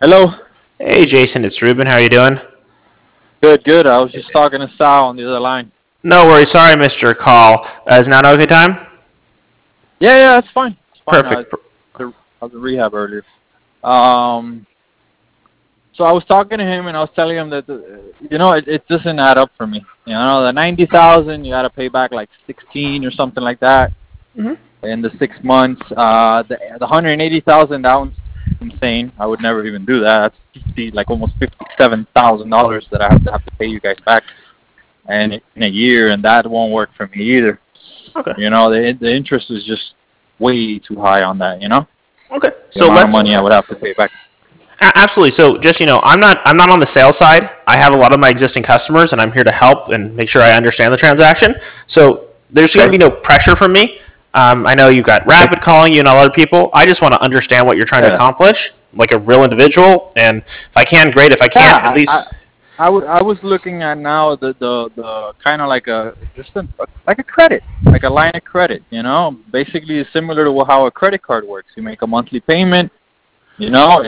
Hello. Hey Jason, it's Ruben. How are you doing? Good, good. I was just talking to Sal on the other line. No worries. Sorry I missed your call. Is now an okay time? Yeah, yeah, it's fine. It's fine. Perfect. I was in rehab earlier. Um, so I was talking to him and I was telling him that it doesn't add up for me. You know, the 90,000 you got to pay back like 16 or something like that hmm in the 6 months. The 180,000, that one's insane. I would never even do that. That's like almost $57,000 that I have to pay you guys back and in a year, and that won't work for me either. Okay. You know, the interest is just way too high on that. You know, Okay. the So amount of let's money I would have to pay back. absolutely. So just I'm not on the sales side. I have a lot of my existing customers, and I'm here to help and make sure I understand the transaction. So there's going to Okay. be no pressure from me. I know you've got Okay. Rapid calling you and a lot of people. I just want to understand what you're trying to Yeah. accomplish, like a real individual. And if I can, great. If I can't, at Yeah. least I was looking at now the kind of like like a credit, like a line of credit. You know, basically it's similar to how a credit card works. You make a monthly payment. You know,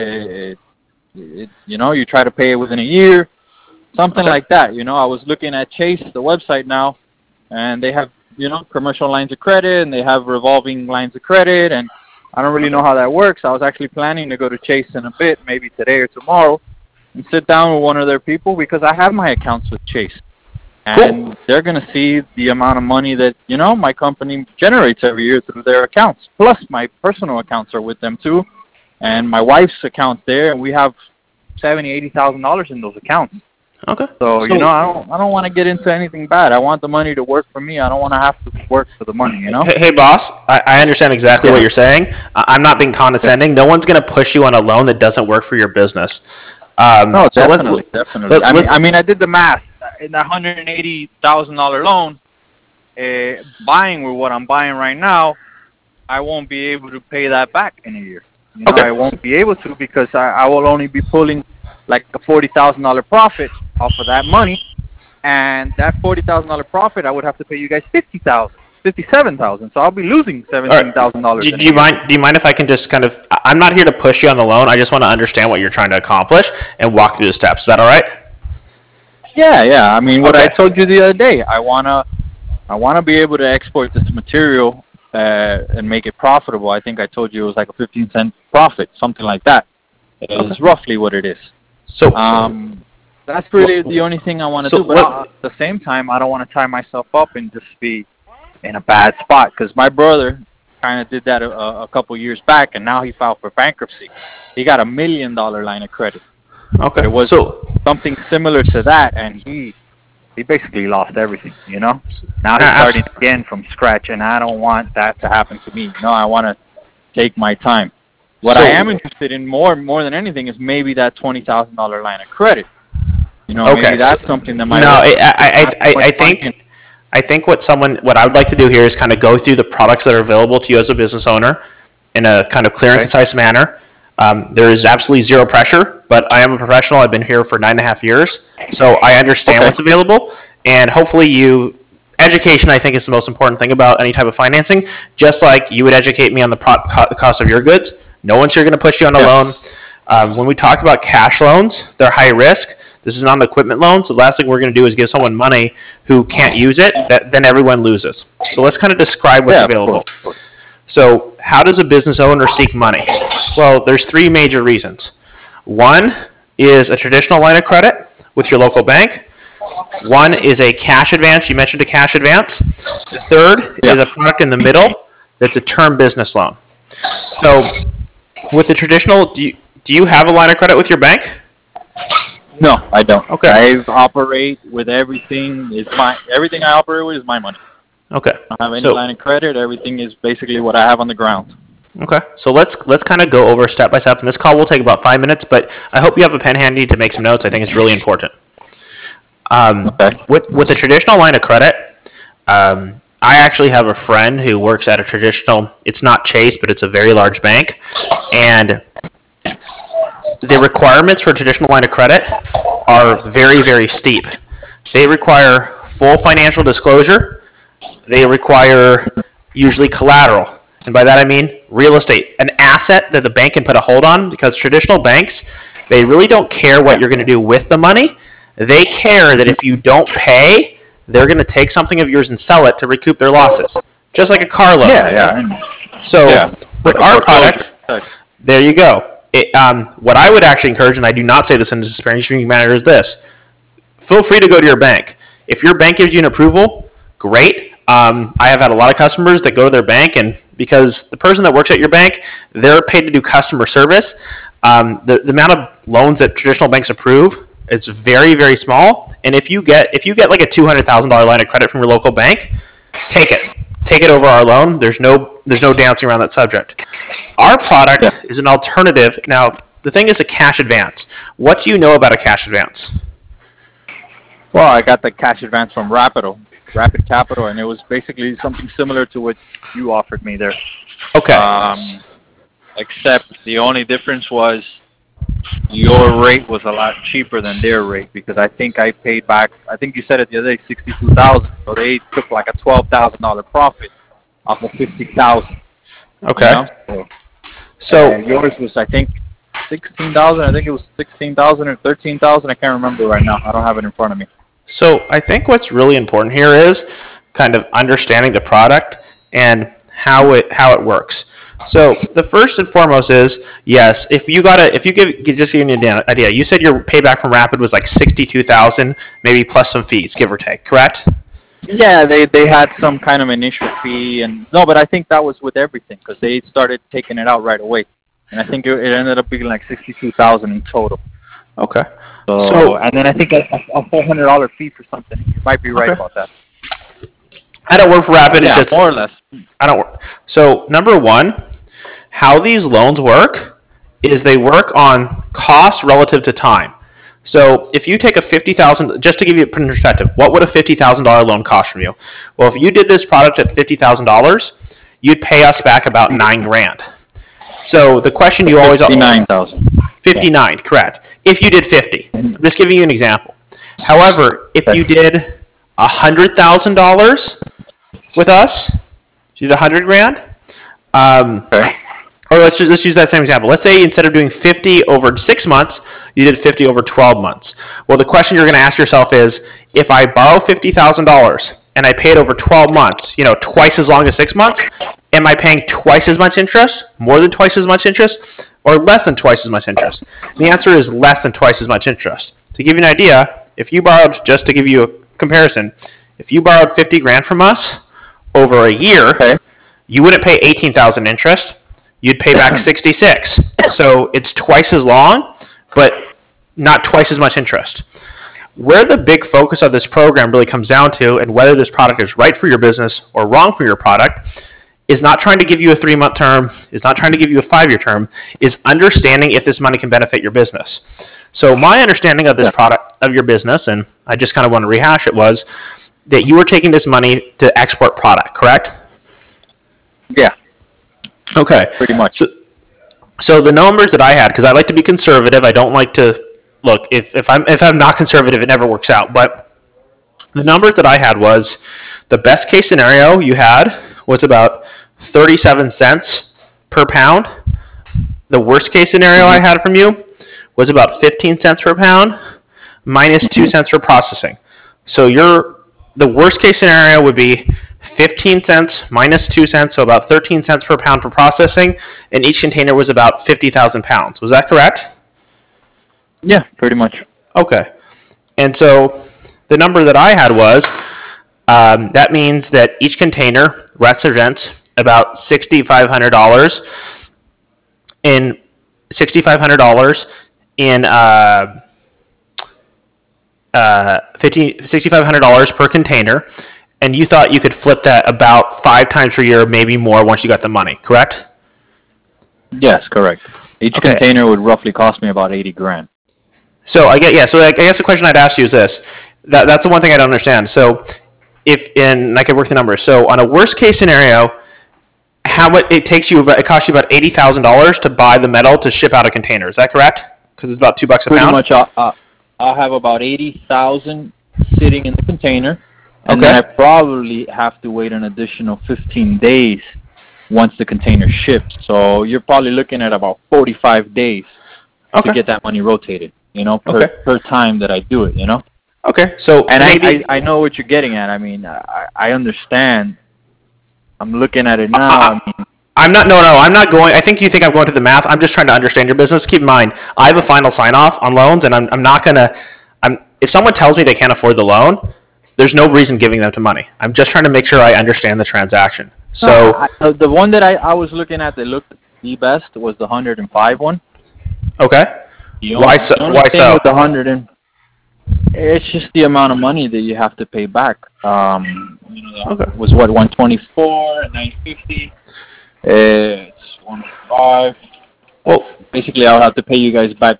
you try to pay it within a year, something okay. like that. You know, I was looking at Chase, the website now, and they have commercial lines of credit and they have revolving lines of credit, and I don't really Okay. know how that works. I was actually planning to go to Chase in a bit, maybe today or tomorrow, and sit down with one of their people because I have my accounts with Chase, Cool. and they're gonna see the amount of money that my company generates every year through their accounts. Plus, my personal accounts are with them too, and my wife's account's there, and we have $80,000 in those accounts. Okay. So So I don't want to get into anything bad. I want the money to work for me. I don't want to have to work for the money. You know? hey, boss, I understand exactly what Yeah. you're saying. I'm not being condescending. No one's going to push you on a loan that doesn't work for your business. No, So definitely, definitely. let's I did the math. In that $180,000 loan, buying with what I'm buying right now, I won't be able to pay that back in a year. You know, okay. I won't be able to because I will only be pulling like a $40,000 profit off of that money, and that $40,000 profit, I would have to pay you guys 57,000. So I'll be losing All right. $17,000 in Do a you year. mind? Do you mind if I can just kind of? I'm not here to push you on the loan. I just want to understand what you're trying to accomplish and walk through the steps. Is that all right? Yeah, yeah. I mean, what I Okay. told you the other day, I wanna be able to export this material and make it profitable. I think I told you it was like a 15-cent profit, something like that. Okay. Is roughly what it is. So, That's really the only thing I want to so do. But what? at the same time, I don't want to tie myself up and just be in a bad spot because my brother kind of did that a couple years back, and now he filed for bankruptcy. He got $1 million line of credit, but Okay. it was So, something similar to that, and he basically lost everything. You know, now he's abs- starting again from scratch, and I don't want that to happen to me. No, I want to take my time. What I am so interested in more than anything is maybe that $20,000 line of credit. You know, maybe okay. So, that's something that might no, work for me because I have so much I money in. think what I would like to do here is kind of go through the products that are available to you as a business owner in a kind of clear and Okay. concise manner. There is absolutely zero pressure, but I am a professional. I've been here for 9.5 years, so I understand Okay. what's available, and hopefully education, I think, is the most important thing about any type of financing. Just like you would educate me on the cost of your goods, no one's here going to push you on a Yeah. loan. When we talk about cash loans, they're high risk. This is not an equipment loan, so the last thing we're going to do is give someone money who can't use it. Then everyone loses. So let's kind of describe what's Yeah. Of course. available. Of course. So how does a business owner seek money? Well, there's three major reasons. One is a traditional line of credit with your local bank. One is a cash advance. You mentioned a cash advance. The third Yeah. is a product in the middle that's a term business loan. So with the traditional, do you have a line of credit with your bank? No, I don't. Okay. I operate with everything. Everything I operate with is my money. Okay. I don't have any So line of credit. Everything is basically what I have on the ground. okay. So let's kind of go over step by step. And this call will take about 5 minutes, but I hope you have a pen handy to make some notes. I think it's really important. Okay. With a traditional line of credit, I actually have a friend who works at a traditional. It's not Chase, but it's a very large bank, and the requirements for a traditional line of credit are very, very steep. They require full financial disclosure. They require usually collateral. And by that I mean real estate, an asset that the bank can put a hold on, because traditional banks, They really don't care what you're going to do with the money. They care that if you don't pay, they're going to take something of yours and sell it to recoup their losses, just like a car loan. So with our product, there you go. What I would actually encourage, and I do not say this in a disparaging manner, is this: feel free to go to your bank. If your bank gives you an approval, great. I have had a lot of customers that go to their bank, and because the person that works at your bank, they're paid to do customer service. The amount of loans that traditional banks approve, it's very, very small. And if you get like a $200,000 line of credit from your local bank, take it over our loan. There's no dancing around that subject. Our product is an alternative. Now, the thing is a cash advance. What do you know about a cash advance? Well, I got the cash advance from Rapid Capital, and it was basically something similar to what you offered me there. Okay. Except the only difference was your rate was a lot cheaper than their rate, because I think I paid back, I think you said it the other day, $62,000. So they took like a $12,000 profit off of $50,000. Okay. You know? So yours was, I think, $16,000. I think it was $16,000 or $13,000. I can't remember right now. I don't have it in front of me. So I think what's really important here is kind of understanding the product and how it works. So the first and foremost is, yes, just give me an idea. You said your payback from Rapid was like $62,000, maybe plus some fees, give or take, correct? Yeah, they had some kind of initial fee, and no, but I think that was with everything, because they started taking it out right away, and I think it ended up being like $62,000 in total. Okay. So and then I think a $400 fee for something. You might be right about that. I don't work for Rapid. Yeah, it's just more or less. I don't work. So number one, how these loans work is they work on cost relative to time. So if you take a $50,000, just to give you a perspective, what would a $50,000 loan cost from you? Well, if you did this product at $50,000, you'd pay us back about $9,000. So the question you always 59,000. 59, correct. If you did 50, I'm just giving you an example. However, if you did $100,000 with us, you did $100,000. Or let's use that same example. Let's say instead of doing 50 over 6 months, you did 50 over 12 months. Well, the question you're going to ask yourself is, if I borrow $50,000 and I pay it over 12 months, twice as long as 6 months, am I paying twice as much interest, more than twice as much interest, or less than twice as much interest? The answer is less than twice as much interest. To give you an idea, if you borrowed, just to give you a comparison, if you borrowed $50,000 from us over a year, you wouldn't pay $18,000 interest. You'd pay back 66. So it's twice as long, but not twice as much interest. Where the big focus of this program really comes down to, and whether this product is right for your business or wrong for your product, is not trying to give you a 3-month term, is not trying to give you a 5-year term, is understanding if this money can benefit your business. So my understanding of this product, of your business, and I just kind of want to rehash it, was that you were taking this money to export product, correct? Yeah. Okay. Pretty much. So the numbers that I had, because I like to be conservative, I don't like to look. If I'm not conservative, it never works out. But the numbers that I had was the best case scenario you had was about 37 cents per pound. The worst case scenario I had from you was about 15 cents per pound, minus 2 cents for processing. So the worst case scenario would be 15 cents minus 2 cents, so about 13 cents per pound for processing, and each container was about 50,000 pounds. Was that correct? Yeah, pretty much. Okay. And so the number that I had was, that means that each container represents about $6,500 in $6,500 per container, and you thought you could flip that about 5 times per year, maybe more, once you got the money, correct? Yes, correct. Each container would roughly cost me about $80,000. So I guess the question I'd ask you is this: that's the one thing I don't understand. So and I could work the numbers. So on a worst case scenario, it costs you about $80,000 to buy the metal to ship out a container. Is that correct? Because it's about $2 a pound. Pretty much, I'll have about 80,000 sitting in the container, and then I probably have to wait an additional 15 days once the container ships. So you're probably looking at about 45 days Okay. to get that money rotated. Okay. Per time that I do it. Okay. So And maybe I know what you're getting at. I mean, I understand. I'm looking at it now. I'm not. No, no. I'm not going. I think you think I'm going to the math. I'm just trying to understand your business. Keep in mind, I have a final sign off on loans, and I'm not gonna. If someone tells me they can't afford the loan, there's no reason giving them to money. I'm just trying to make sure I understand the transaction. So the one that I was looking at that looked the best was the 105 one. okay. The Why only, so? the only Why thing so? with the 100 and it's just the amount of money that you have to pay back. Okay. It was what 124, 950. It's 105. Well, Basically, I'll have to pay you guys back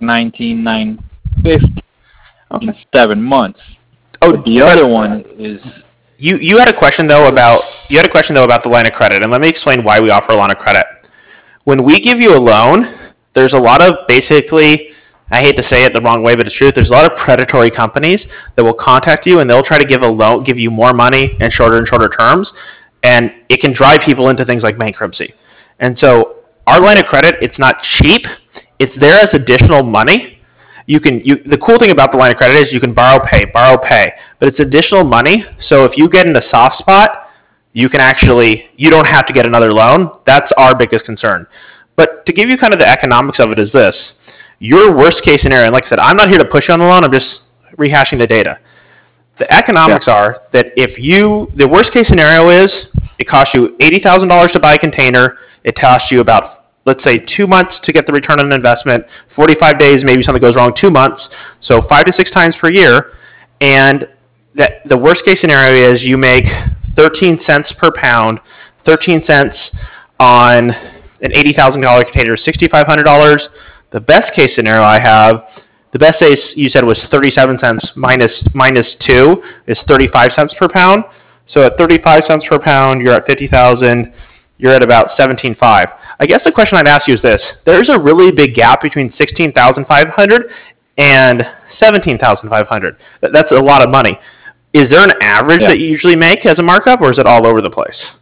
19,950 okay. in 7 months. Oh, But the other one is You had a question though about the line of credit, and let me explain why we offer a line of credit. When we give you a loan, there's a lot of basically, I hate to say it the wrong way, but it's true. There's a lot of predatory companies that will contact you and they'll try to give you more money in shorter and shorter terms, and it can drive people into things like bankruptcy. And so our line of credit, it's not cheap. It's there as additional money. The cool thing about the line of credit is you can borrow, pay, but it's additional money. So if you get in a soft spot, you don't have to get another loan. That's our biggest concern. But to give you kind of the economics of it is this. Your worst case scenario, and like I said, I'm not here to push you on the loan, I'm just rehashing the data. The economics are that the worst case scenario is it costs you $80,000 to buy a container, it costs you about, let's say, 2 months to get the return on investment, 45 days, maybe something goes wrong, 2 months, so 5 to 6 times per year, and the worst case scenario is you make 13 cents per pound, 13 cents on an $80,000 container, $6,500. The best case scenario I have, the best case you said was 37 cents minus 2 is 35 cents per pound. So at 35 cents per pound, you're at 50,000, you're at about 17.5. I guess the question I'd ask you is this. There's a really big gap between 16,500 and 17,500. That's a lot of money. Is there an average that you usually make as a markup, or is it all over the place?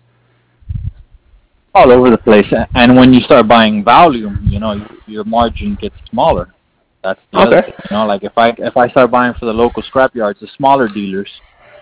all over the place. And when you start buying volume, your margin gets smaller. That's the other thing. Like if I start buying for the local scrap yards, the smaller dealers,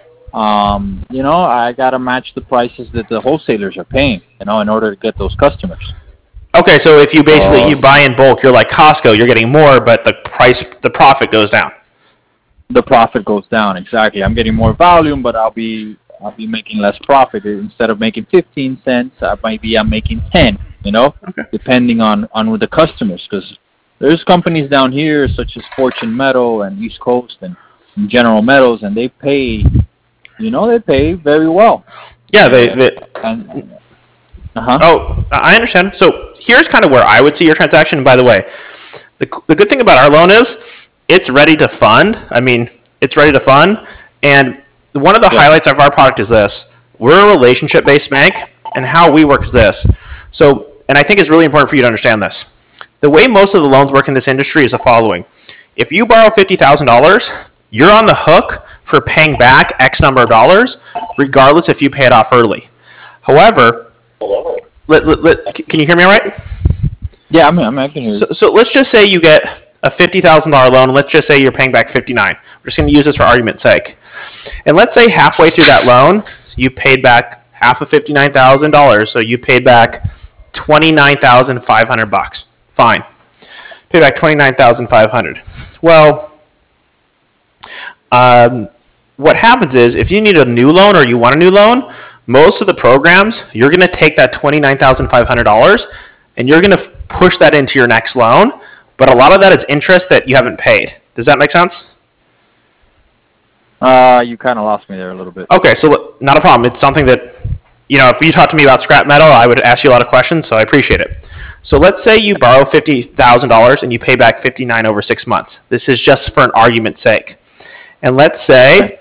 I gotta match the prices that the wholesalers are paying, in order to get those customers. Okay, so if you you buy in bulk, you're like Costco, you're getting more, but the profit goes down. The profit goes down, exactly. I'm getting more volume, but I'll be making less profit. Instead of making 15 cents, I'm making 10. Depending on with the customers, because there's companies down here such as Fortune Metal and East Coast and General Metals, and they pay, they pay very well. Yeah, Uh-huh. Oh, I understand. So here's kind of where I would see your transaction. By the way, the good thing about our loan is it's ready to fund. I mean, it's ready to fund. And one of the highlights of our product is this. We're a relationship-based bank, and how we work is this. So, and I think it's really important for you to understand this. The way most of the loans work in this industry is the following. If you borrow $50,000, you're on the hook for paying back X number of dollars, regardless if you pay it off early. However, can you hear me all right? Yeah, I can hear you. So let's just say you get a $50,000 loan, and let's just say you're paying back $59,000. We're just going to use this for argument's sake. And let's say halfway through that loan, you paid back half of $59,000, so you paid back $29,500. Fine. Pay back $29,500. Well, what happens is if you need a new loan or you want a new loan, most of the programs, you're going to take that $29,500 and you're going to push that into your next loan, but a lot of that is interest that you haven't paid. Does that make sense? You kind of lost me there a little bit. Okay, so not a problem. It's something that, if you talk to me about scrap metal, I would ask you a lot of questions, so I appreciate it. So let's say you borrow $50,000 and you pay back $59,000 over 6 months. This is just for an argument's sake. And let's say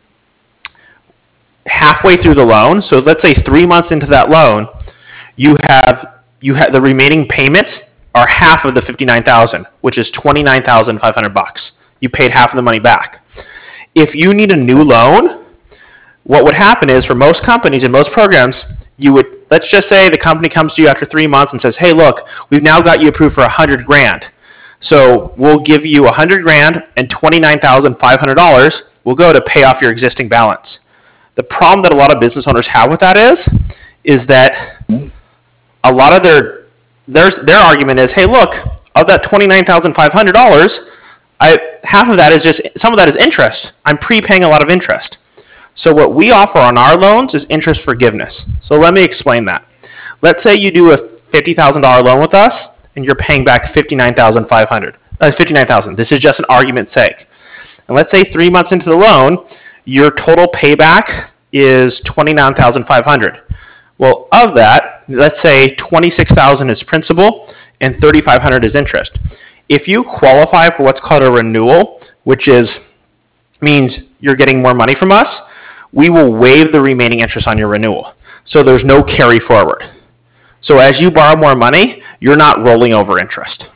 halfway through the loan, so let's say 3 months into that loan, you have the remaining payments are half of the $59,000, which is $29,500. You paid half of the money back. If you need a new loan, what would happen is for most companies and most programs, let's just say the company comes to you after 3 months and says, hey, look, we've now got you approved for $100,000. So we'll give you 100 grand and $29,500 will go to pay off your existing balance. The problem that a lot of business owners have with that is that a lot of their argument is, hey, look, of that $29,500, half of that is just, some of that is interest. I'm prepaying a lot of interest. So what we offer on our loans is interest forgiveness. So let me explain that. Let's say you do a $50,000 loan with us and you're paying back $59,000. This is just an argument's sake. And let's say 3 months into the loan, your total payback is $29,500. Well, of that, let's say $26,000 is principal and $3,500 is interest. If you qualify for what's called a renewal, which means you're getting more money from us, we will waive the remaining interest on your renewal. So there's no carry forward. So as you borrow more money, you're not rolling over interest.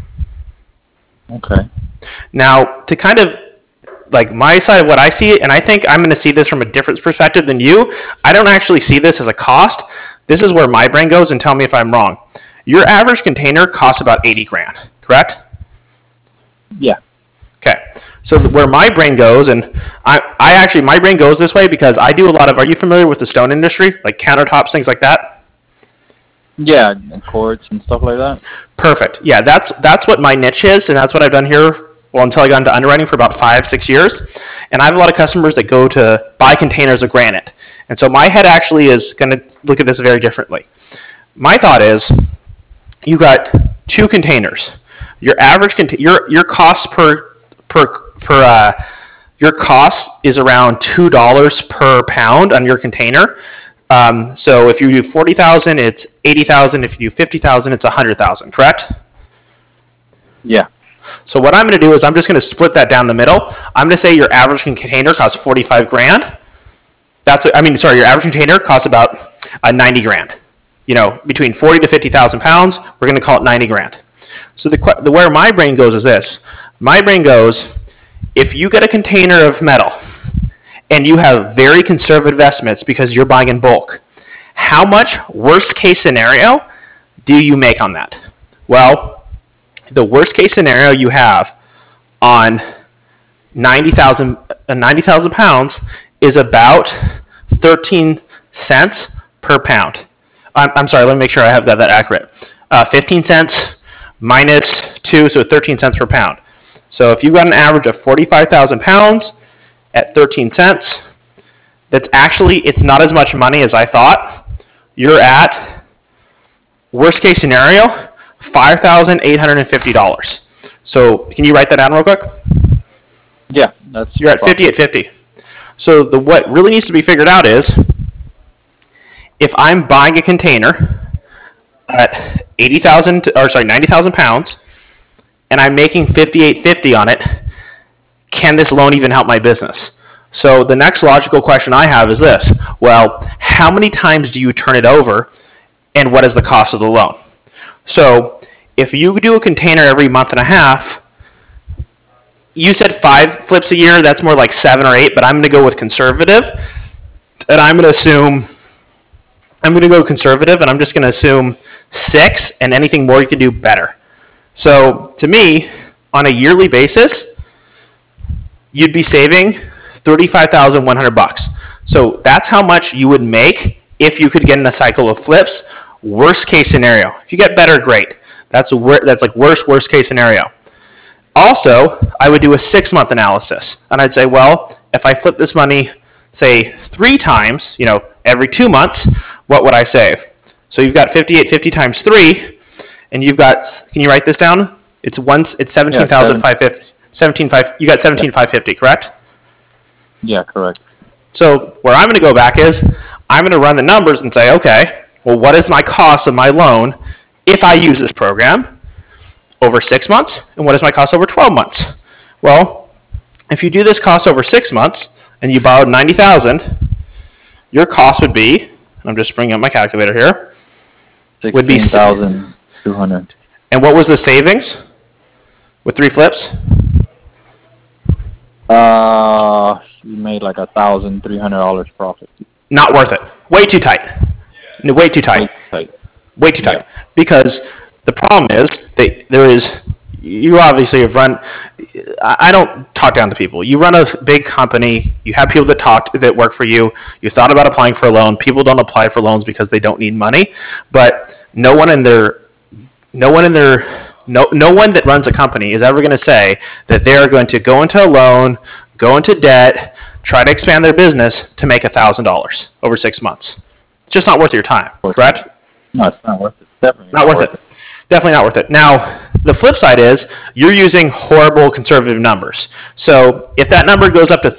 Okay. Now, to kind of like my side of what I see, and I think I'm going to see this from a different perspective than you. I don't actually see this as a cost. This is where my brain goes, and tell me if I'm wrong. Your average container costs about 80 grand, correct? Yeah. Okay. So where my brain goes, and I actually, my brain goes this way because I do a lot of, are you familiar with the stone industry? Like countertops, things like that? Yeah, and cords and stuff like that. Perfect. Yeah, that's what my niche is, and that's what I've done here, well, until I got into underwriting for about 5-6 years. And I have a lot of customers that go to buy containers of granite. And so my head actually is going to look at this very differently. My thought is, you got 2 containers. Your average your cost your cost is around $2 per pound on your container. So if you do 40,000, it's 80,000. If you do 50,000, it's 100,000. Correct? Yeah. So what I'm going to do is I'm just going to split that down the middle. I'm going to say your average container costs 45 grand. Your average container costs about 90 grand. You know, between 40 to 50,000 pounds, we're going to call it 90 grand. So where my brain goes is this. My brain goes, if you get a container of metal and you have very conservative estimates because you're buying in bulk, how much worst case scenario do you make on that? Well, the worst case scenario you have on 90,000 pounds is about 13 cents per pound. I'm sorry, let me make sure I have that accurate. 15 cents minus 2, so 13 cents per pound. So if you've got an average of 45,000 pounds at 13 cents, that's actually, it's not as much money as I thought. You're at, worst case scenario, $5,850. So can you write that down real quick? Yeah, you're at 50 at 50. So what really needs to be figured out is, if I'm buying a container at 90,000 pounds, and I'm making $5,850 on it, can this loan even help my business? So the next logical question I have is this. Well, how many times do you turn it over, and what is the cost of the loan? So if you do a container every month and a half, you said 5 flips a year, that's more like 7 or 8, but I'm going to go with conservative, and I'm going to go conservative, and I'm just going to assume 6, and anything more you can do better. So to me, on a yearly basis, you'd be saving $35,100. So that's how much you would make if you could get in a cycle of flips. Worst case scenario. If you get better, great. That's like worst case scenario. Also, I would do a 6-month analysis, and I'd say, well, if I flip this money, say 3 times, every 2 months, what would I save? So you've got 5,850 times 3. And you've got, can you write this down? It's 17,550. You got 17,550, correct? Yeah, correct. So where I'm going to go back is, I'm going to run the numbers and say, okay, well, what is my cost of my loan if I use this program over 6 months? And what is my cost over 12 months? Well, if you do this cost over 6 months and you borrowed 90,000, your cost would be, I'm just bringing up my calculator here, would be 16,200. And what was the savings with 3 flips? You made like $1,300 profit. Not worth it. Way too tight. Way too tight. Yeah. Because the problem is that you obviously have run. I don't talk down to people. You run a big company. You have people that work for you. You thought about applying for a loan. People don't apply for loans because they don't need money. But no one that runs a company is ever going to say that they're going to go into a loan, go into debt, try to expand their business to make $1,000 over 6 months. It's just not worth your time, correct? No, it's not worth it. Definitely not worth it. Definitely not worth it. Now, the flip side is you're using horrible conservative numbers. So if that number goes up to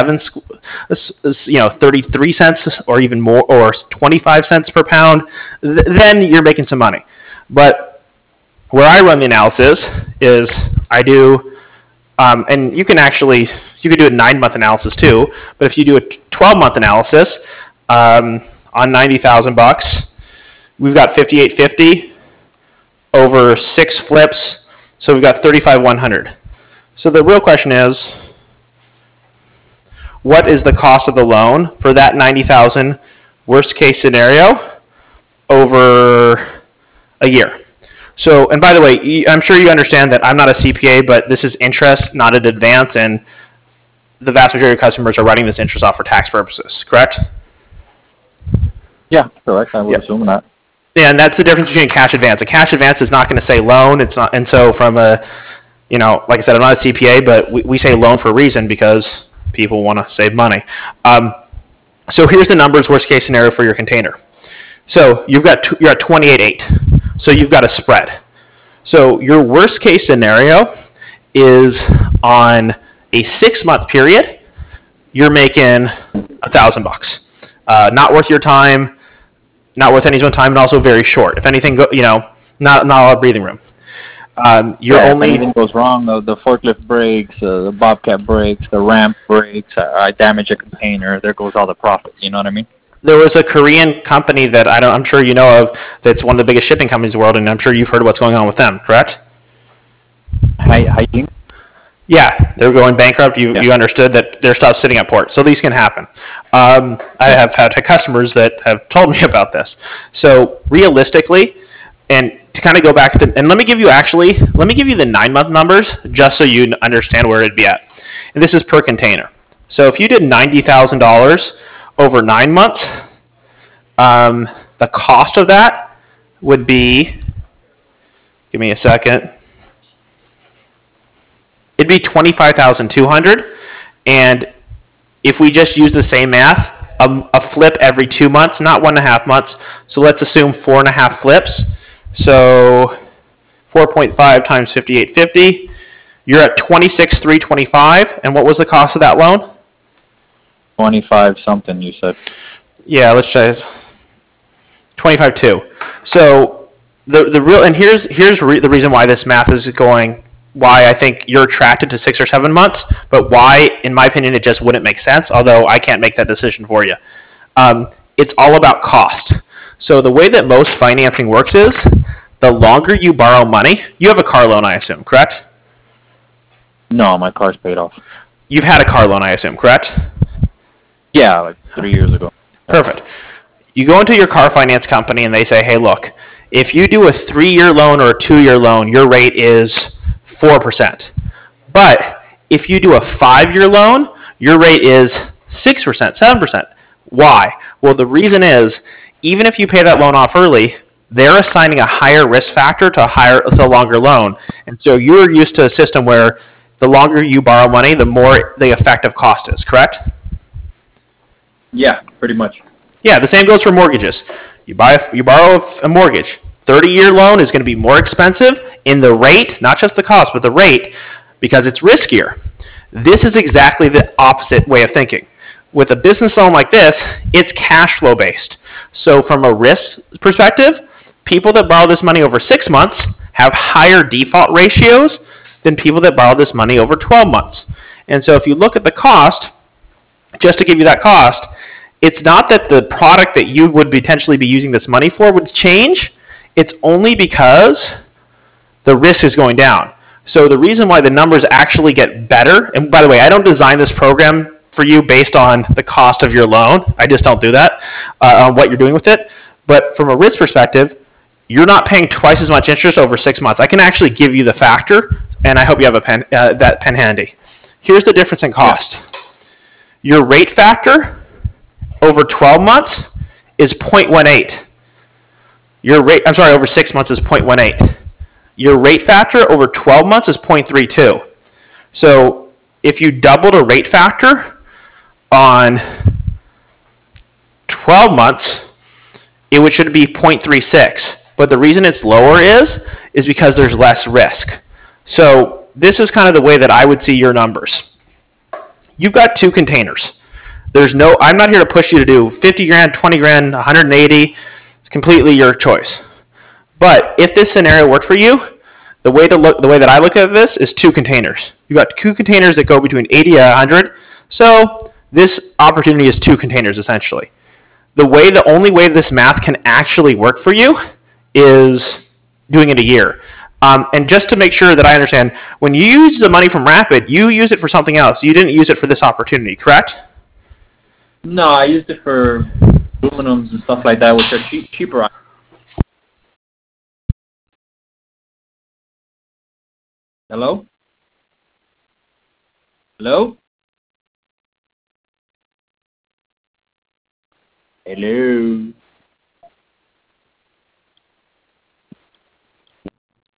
33 cents or even more, or 25 cents per pound, then you're making some money. But where I run the analysis is I do, and you could do a 9-month analysis too. But if you do a 12-month analysis on $90,000, we've got 5850 over 6 flips, so we've got 35,100. So the real question is, what is the cost of the loan for that 90,000 worst case scenario over a year? So, and by the way, I'm sure you understand that I'm not a CPA, but this is interest, not an advance, and the vast majority of customers are writing this interest off for tax purposes, correct? Yeah, correct. I would assume that. Yeah, and that's the difference between a cash advance. A cash advance is not going to say loan. It's not, and so from like I said, I'm not a CPA, but we say loan for a reason because people want to save money. So here's the numbers, worst case scenario for your container. So you're at 28.8. So you've got a spread. So your worst case scenario is on a 6-month period, you're making $1,000. Not worth your time. Not worth anyone's time, and also very short. If anything, not a lot of breathing room. If anything goes wrong, the forklift breaks, the Bobcat breaks, the ramp breaks, I damage a container, there goes all the profit. You know what I mean? There was a Korean company that I'm sure you know of that's one of the biggest shipping companies in the world, and I'm sure you've heard of what's going on with them, correct? Hiking? Yeah, they're going bankrupt. You understood that their stuff's sitting at port, so these can happen. I have had customers that have told me about this. So realistically, and to kind of go back to, and let me give you the 9-month numbers just so you understand where it'd be at. And this is per container. So if you did $90,000 over 9 months, the cost of that would be, give me a second. It'd be $25,200, and if we just use the same math, a flip every 2 months, not 1.5 months. So let's assume 4.5 flips. So 4.5 times 5850, you're at 26,325. And what was the cost of that loan? 25 something, you said. Yeah, let's try this. 25.2. So the real, and here's the reason why this math is going. Why I think you're attracted to 6 or 7 months, but why, in my opinion, it just wouldn't make sense, although I can't make that decision for you. It's all about cost. So the way that most financing works is the longer you borrow money, you have a car loan, I assume, correct? No, my car's paid off. You've had a car loan, I assume, correct? Yeah, like 3 years ago. Perfect. You go into your car finance company and they say, hey, look, if you do a 3-year loan or a 2-year loan, your rate is 4%. But if you do a 5-year loan, your rate is 6%, 7%. Why? Well, the reason is, even if you pay that loan off early, they're assigning a higher risk factor to a longer loan. And so you're used to a system where the longer you borrow money, the more the effective cost is, correct? Yeah, pretty much. Yeah, the same goes for mortgages. You borrow a mortgage. 30-year loan is going to be more expensive in the rate, not just the cost, but the rate, because it's riskier. This is exactly the opposite way of thinking. With a business loan like this, it's cash flow based. So from a risk perspective, people that borrow this money over 6 months have higher default ratios than people that borrow this money over 12 months. And so if you look at the cost, just to give you that cost, it's not that the product that you would potentially be using this money for would change. It's only because the risk is going down. So the reason why the numbers actually get better, and by the way, I don't design this program for you based on the cost of your loan. I just don't do that, on what you're doing with it. But from a risk perspective, you're not paying twice as much interest over 6 months. I can actually give you the factor, and I hope you have a pen, that pen handy. Here's the difference in cost. Your rate factor over 12 months is 0.18. Your rate, I'm sorry, over 6 months is 0.18. Your rate factor over 12 months is 0.32. So if you doubled a rate factor on 12 months, it should be 0.36. But the reason it's lower is because there's less risk. So this is kind of the way that I would see your numbers. You've got 2 containers. I'm not here to push you to do 50 grand, 20 grand, 180. It's completely your choice. But if this scenario worked for you, the way that I look at this is 2 containers. You've got 2 containers that go between 80 and 100. So this opportunity is 2 containers essentially. The only way this math can actually work for you is doing it a year. And just to make sure that I understand, when you use the money from Rapid, you use it for something else. You didn't use it for this opportunity, correct? No, I used it for aluminums and stuff like that, which are cheaper. Hello? Hello? Hello?